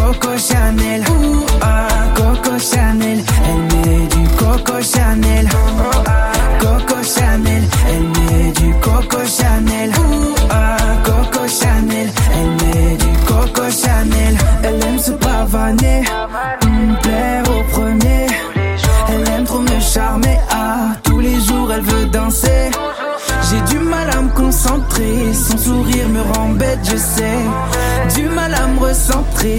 Coco Chanel. Coco Chanel. Elle met du Coco Chanel. Coco Chanel. Elle met du Coco Chanel. Coco Chanel. Elle met du Coco Chanel. Elle aime se pavaner, plaire au premier. Elle aime trop me charmer, tous les jours elle veut danser. J'ai du mal à me concentrer, son sourire me rend bête, je sais. Du mal à me recentrer.